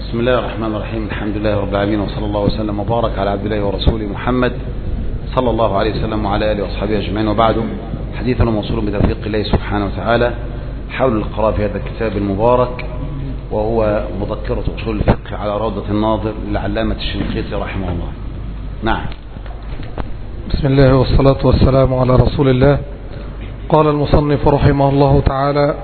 بسم الله الرحمن الرحيم. الحمد لله رب العالمين، وصلى الله وسلم وبارك على عبد الله ورسوله محمد صلى الله عليه وسلم وعلى آله وأصحابه أجمعين، وبعد. حديثنا موصول بتوفيق الله سبحانه وتعالى حول القراءة في هذا الكتاب المبارك، وهو مذكرة أصول الفقه على روضة الناظر للعلامة الشنقيطي رحمه الله. نعم. بسم الله والصلاة والسلام على رسول الله. قال المصنف رحمه الله تعالى: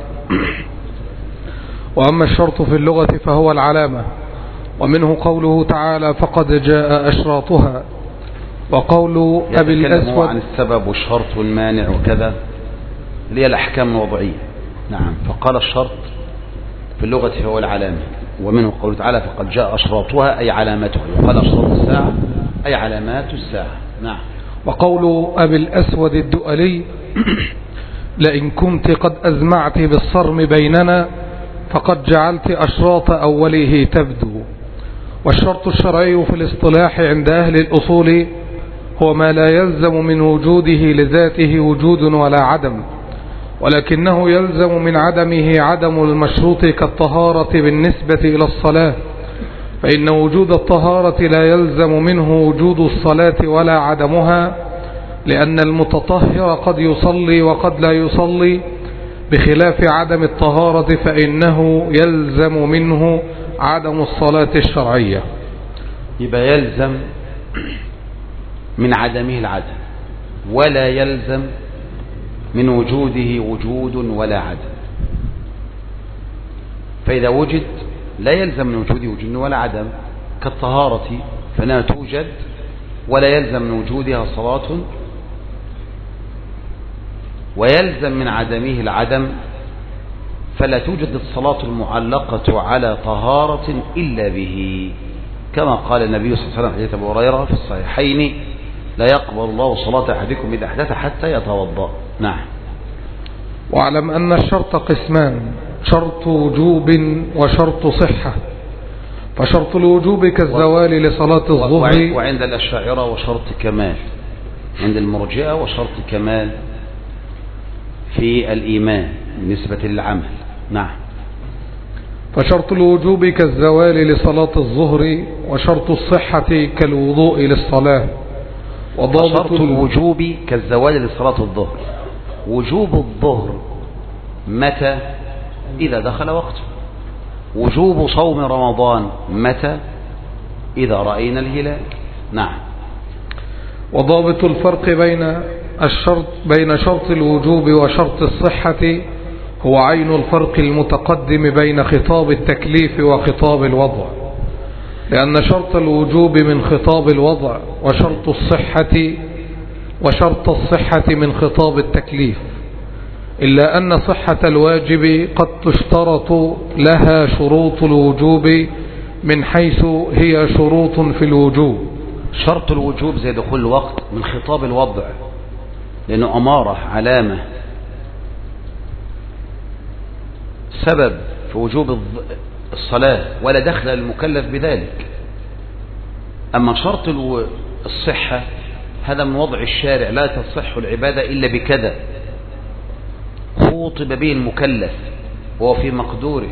وأما الشرط في اللغة فهو العلامة، ومنه قوله تعالى: فقد جاء أشراطها. وقول أبي الأسود عن السبب والشرط والمانع وكذا، اللي هي الأحكام الوضعية. نعم. فقال الشرط في اللغة فهو العلامة، ومنه قوله تعالى: فقد جاء أشراطها أي علامتها، وقال أشراط الساعة أي علامات الساعة. نعم. وقول أبي الأسود الدؤلي: لئن كنت قد أزمعت بالصرم بيننا فقد جعلت أشراط أوله تبدو. والشرط الشرعي في الاصطلاح عند أهل الأصول هو ما لا يلزم من وجوده لذاته وجود ولا عدم، ولكنه يلزم من عدمه عدم المشروط كالطهارة بالنسبة إلى الصلاة، فإن وجود الطهارة لا يلزم منه وجود الصلاة ولا عدمها، لأن المتطهر قد يصلي وقد لا يصلي، بخلاف عدم الطهارة فإنه يلزم منه عدم الصلاة الشرعية. يبقى يلزم من عدمه العدم، ولا يلزم من وجوده وجود ولا عدم. فإذا وجد لا يلزم من وجوده وجود ولا عدم، كالطهارة فإنها توجد ولا يلزم من وجودها صلاة، ويلزم من عدمه العدم، فلا توجد الصلاة المعلقة على طهارة إلا به، كما قال النبي صلى الله عليه وسلم حديث أبي هريرة في الصحيحين: لا يقبل الله صلاة أحدكم إذا أحدث حتى يتوضأ. نعم. واعلم أن الشرط قسمان: شرط وجوب وشرط صحة. فشرط الوجوب كالزوال لصلاة الظهر، وعند الأشاعرة وشرط كمال، عند المرجئة وشرط كمال في الإيمان بالنسبة للعمل. نعم. فشرط الوجوب كالزوال لصلاة الظهر، وشرط الصحة كالوضوء للصلاة. وشرط الوجوب كالزوال لصلاة الظهر، وجوب الظهر متى؟ إذا دخل وقته. وجوب صوم رمضان متى؟ إذا رأينا الهلال. نعم. وضابط الفرق بين شرط الوجوب وشرط الصحة هو عين الفرق المتقدم بين خطاب التكليف وخطاب الوضع، لأن شرط الوجوب من خطاب الوضع، وشرط الصحة من خطاب التكليف، إلا أن صحة الواجب قد تشترط لها شروط الوجوب من حيث هي شروط في الوجوب. شرط الوجوب زي دخول الوقت من خطاب الوضع، لأنه أمارة، علامة، سبب في وجوب الصلاة، ولا دخل المكلف بذلك. أما شرط الصحة هذا من وضع الشارع: لا تصح العبادة إلا بكذا، خوطب به المكلف وهو في مقدوره.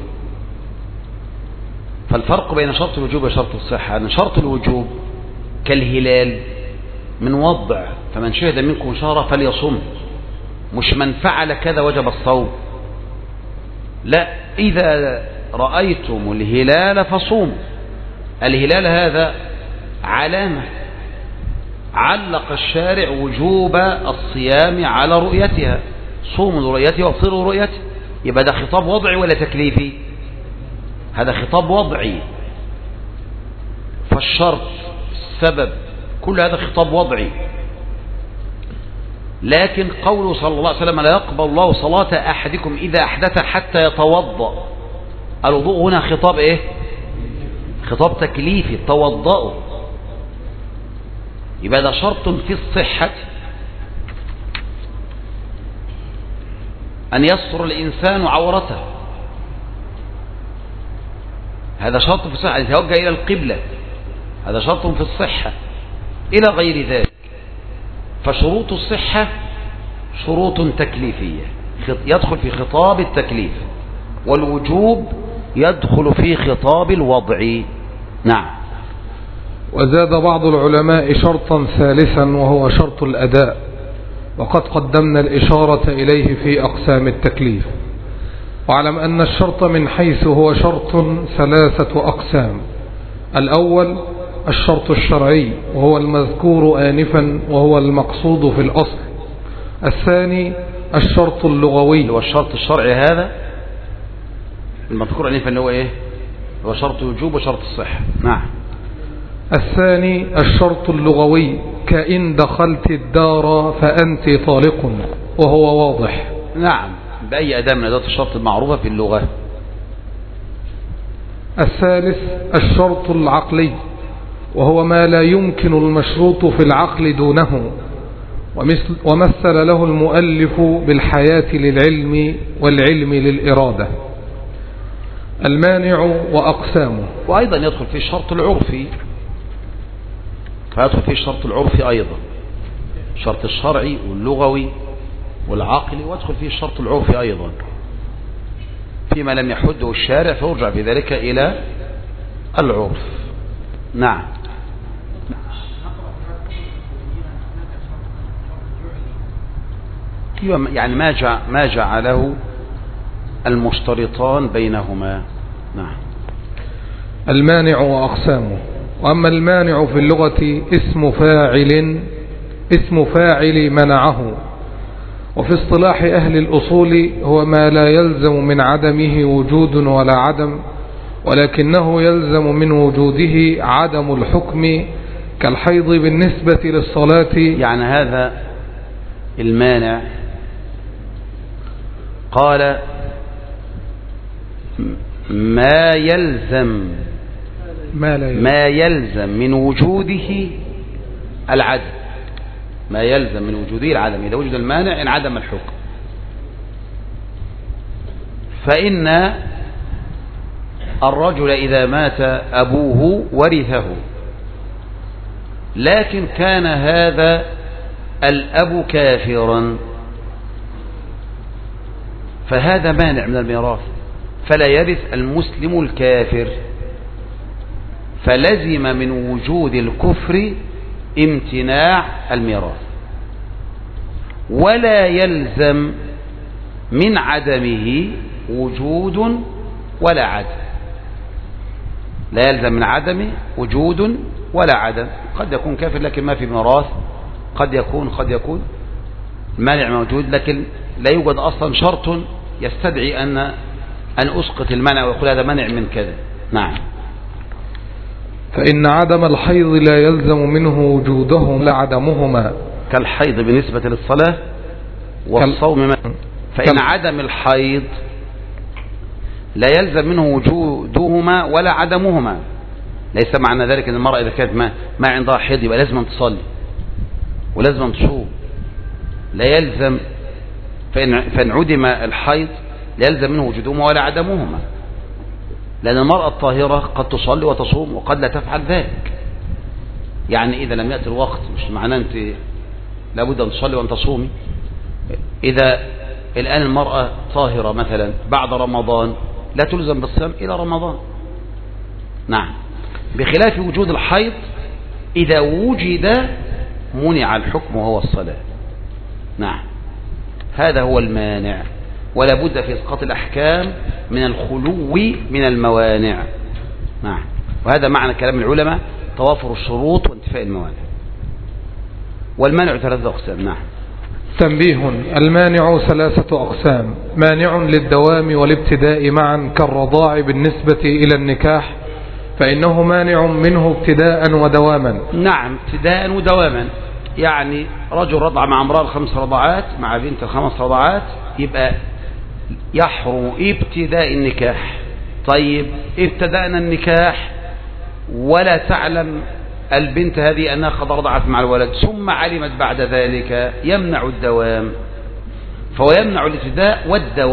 فالفرق بين شرط الوجوب وشرط الصحة أن شرط الوجوب كالهلال من وضع: فمن شهد منكم شهرا فليصم، مش من فعل كذا وجب الصوم، لا، إذا رأيتم الهلال فصوم. الهلال هذا علامة، علق الشارع وجوب الصيام على رؤيتها: صوموا لرؤيته وافطروا لرؤيته. يبقى ده خطاب وضعي ولا تكليفي؟ هذا خطاب وضعي. فالشرط، السبب، كل هذا خطاب وضعي. لكن قوله صلى الله عليه وسلم: لا يقبل الله صلاة أحدكم إذا أحدث حتى يتوضأ، الوضوء هنا خطاب إيه؟ خطاب تكليفي: توضأوا. يبقى ده شرط في الصحة، أن يستر الإنسان عورته، هذا شرط في الصحة. يتوجه إلى القبلة، هذا شرط في الصحة، إلى غير ذلك. فشروط الصحة شروط تكليفية، يدخل في خطاب التكليف، والوجوب يدخل في خطاب الوضع. نعم. وزاد بعض العلماء شرطا ثالثا وهو شرط الأداء، وقد قدمنا الإشارة إليه في أقسام التكليف. واعلم أن الشرط من حيث هو شرط 3 أقسام. الأول الشرط الشرعي وهو المذكور آنفا وهو المقصود في الأصل. الثاني الشرط اللغوي، والشرط الشرعي هذا المذكور آنفا اللي هو إيه؟ هو شرط وجوب وشرط الصحة. نعم. الثاني الشرط اللغوي كإن دخلت الدار فأنت طالق، وهو واضح. نعم، بأي أداة من أدوات الشرط المعروفة في اللغة. الثالث الشرط العقلي وهو ما لا يمكن المشروط في العقل دونه، ومثل له المؤلف بالحياة للعلم والعلم للإرادة. المانع وأقسامه. وأيضا يدخل في الشرط العرفي، فيدخل في الشرط العرفي أيضا، الشرط الشرعي واللغوي والعقلي، ويدخل فيه الشرط العرفي أيضا فيما لم يحده الشارع، فيرجع في ذلك إلى العرف. نعم. يعني ما جعله المشترطان بينهما. نعم. المانع وأقسامه. وأما المانع في اللغة اسم فاعل منعه، وفي اصطلاح أهل الأصول هو ما لا يلزم من عدمه وجود ولا عدم، ولكنه يلزم من وجوده عدم الحكم كالحيض بالنسبة للصلاة. يعني هذا المانع قال ما يلزم من وجوده العدم، ما يلزم من وجوده العدم. إذا وجد المانع انعدم الحكم. فإن الرجل إذا مات أبوه ورثه، لكن كان هذا الأب كافرا، فهذا مانع من الميراث، فلا يرث المسلم الكافر، فلزم من وجود الكفر امتناع الميراث، ولا يلزم من عدمه وجود ولا عدم. لا يلزم من عدمه وجود ولا عدم. قد يكون كافر لكن ما في ميراث، قد يكون المانع موجود لكن لا يوجد أصلا شرط يستدعي أن أسقط المنع ويقول هذا منع من كذا. نعم. فإن عدم الحيض لا يلزم منه وجودهم لعدمهما، كالحيض بالنسبة للصلاة والصوم. فإن عدم الحيض لا يلزم منه وجودهما ولا عدمهما. ليس معنى ذلك أن المرأة إذا كانت ما عندها حيض يبقى لازم تصلي ولازم تصوم، لا يلزم. فإن عدم الحيض لا يلزم منه وجودهما ولا عدمهما، لأن المرأة الطاهرة قد تصلي وتصوم وقد لا تفعل ذلك. يعني إذا لم يأتي الوقت مش معناه أنت لابد أن تصلي وأن تصومي. إذا الآن المرأة طاهرة مثلا بعد رمضان لا تلزم بالصيام إلى رمضان. نعم. بخلاف وجود الحيض، إذا وجد منع الحكم وهو الصلاة. نعم. هذا هو المانع، ولا بد في إسقاط الأحكام من الخلو من الموانع. نعم. وهذا معنى كلام العلماء: توافر الشروط وانتفاء الموانع. والمانع 3 أقسام. نعم. تنبيه: المانع 3 أقسام: مانع للدوام والابتداء معا كالرضاع بالنسبة إلى النكاح، فإنه مانع منه ابتداء ودواما. نعم، ابتداء ودواما. يعني رجل رضع مع امرأة 5 رضعات، مع بنت 5 رضعات، يبقى يحرم ابتداء النكاح. طيب ابتدأنا النكاح ولا تعلم البنت هذه أنها قد رضعت مع الولد، ثم علمت بعد ذلك، يمنع الدوام. فهو يمنع الابتداء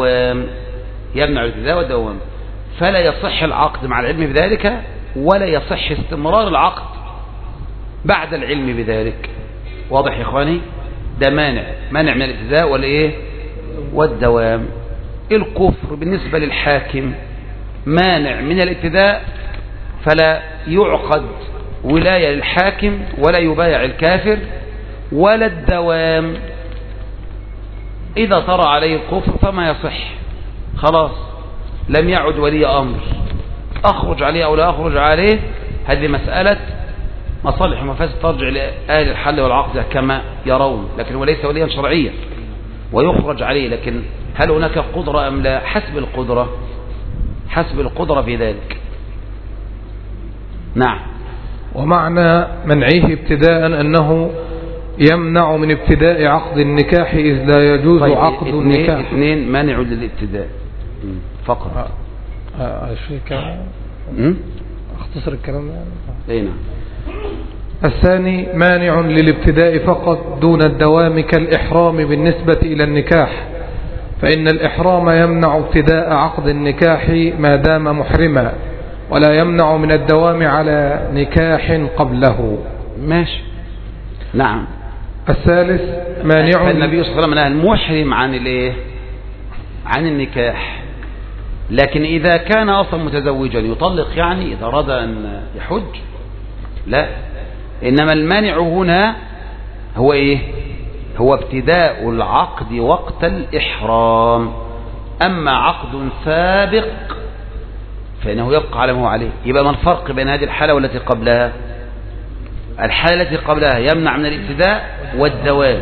والدوام، فلا يصح العقد مع العلم بذلك، ولا يصح استمرار العقد بعد العلم بذلك. واضح يا إخواني؟ ده مانع من الابتداء والدوام. الكفر بالنسبة للحاكم مانع من الابتداء فلا يعقد ولاية للحاكم ولا يبايع الكافر ولا الدوام. إذا طرأ عليه الكفر فما يصح، خلاص لم يعد ولي أمر، أخرج عليه أو لا أخرج عليه هذه مسألة مصالح ومفاسد ترجع لأهل الحل والعقد كما يرون، لكن هو ليس وليا شرعيا ويخرج عليه. لكن هل هناك قدرة أم لا؟ حسب القدرة في ذلك. نعم. ومعنى منعه ابتداء أنه يمنع من ابتداء عقد النكاح إذ لا يجوز عقد النكاح. اثنين مانع للابتداء فقط. اختصر الكلام ده. اي نعم. الثاني مانع للابتداء فقط دون الدوام كالإحرام بالنسبة إلى النكاح، فإن الإحرام يمنع ابتداء عقد النكاح ما دام محرما، ولا يمنع من الدوام على نكاح قبله. ماشي. نعم. الثالث مانع النبي صلى الله عليه وسلم نهى المحرم عن النكاح، لكن إذا كان أصلا متزوجا يطلق، يعني إذا أراد أن يحج لا. إنما المانع هنا هو إيه؟ هو ابتداء العقد وقت الإحرام. أما عقد سابق فإنه يبقى على ما هو عليه. يبقى ما الفرق بين هذه الحالة والتي قبلها؟ الحالة التي قبلها يمنع من الابتداء والدوام،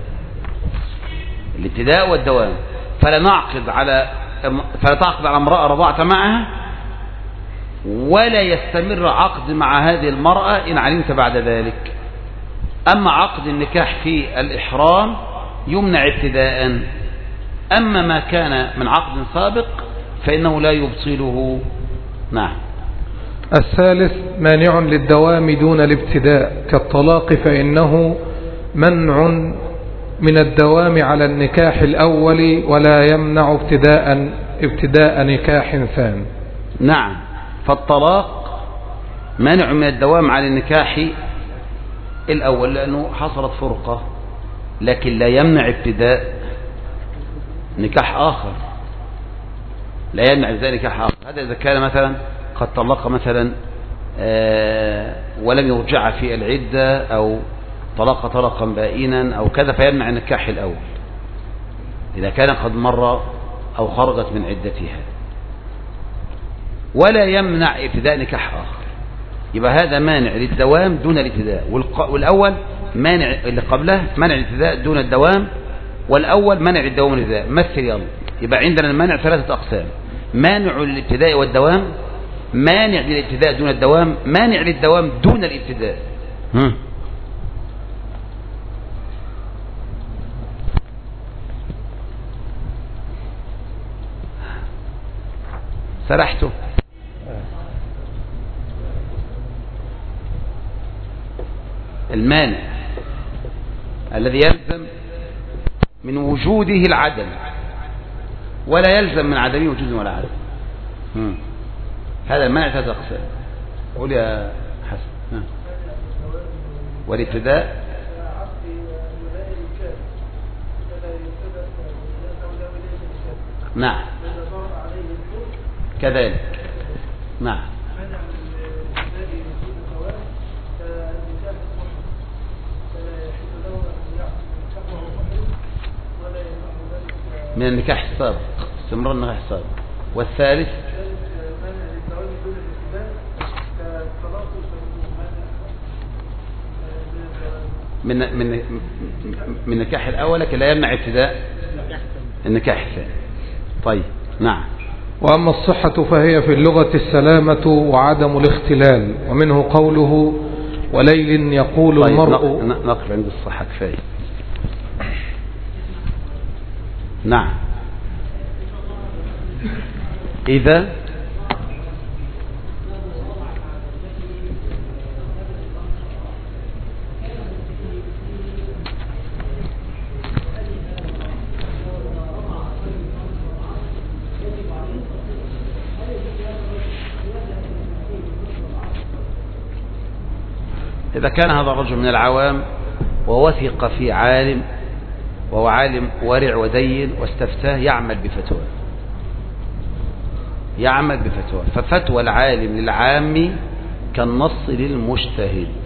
الابتداء والدوام، فلا تعقد على امرأة رضعت معها، ولا يستمر عقد مع هذه المرأة إن علمت بعد ذلك. أما عقد النكاح في الإحرام يمنع ابتداء. أما ما كان من عقد سابق فإنه لا يبطله. نعم. الثالث مانع للدوام دون الابتداء كالطلاق، فإنه منع من الدوام على النكاح الأول ولا يمنع ابتداء نكاح ثاني. نعم. فالطلاق منع من الدوام على النكاح الأول لأنه حصلت فرقة، لكن لا يمنع ابتداء نكاح آخر، لا يمنع ابتداء نكاح آخر. هذا إذا كان مثلا قد طلق مثلا ولم يرجع في العدة، أو طلق طلقا بائنا أو كذا، فيمنع النكاح الأول إذا كان قد مر أو خرجت من عدتها، ولا يمنع ابتداء نكاح آخر. يبقى هذا مانع للدوام دون الابتداء، والأول مانع اللي قبله منع الابتداء دون الدوام، والأول منع الدوام الابتداء. مثل يلا. يبقى عندنا المانع 3 أقسام: مانع للابتداء والدوام، مانع للابتداء دون الدوام، مانع للدوام دون الابتداء. سرحته. المانع الذي يلزم من وجوده العدم، ولا يلزم من عدمه وجود ولا عدم. هذا المانع 3 أقسام. قول يا حسن. والابتداء نعم كذلك. نعم. من النكاح السابق، استمرار النكاح السابق. والثالث من النكاح الأول، لكن لا يمنع ابتداء النكاح الثاني. طيب. نعم. وأما الصحة فهي في اللغة السلامة وعدم الاختلال، ومنه قوله وليل يقول طيب المرء. نقف عند الصحة كفاية. نعم. إذا كان هذا الرجل من العوام ووثق في عالم، وهو عالم ورع ودين، واستفتاه يعمل بفتوى، يعمل بفتوى. ففتوى العالم للعام كالنص للمجتهد.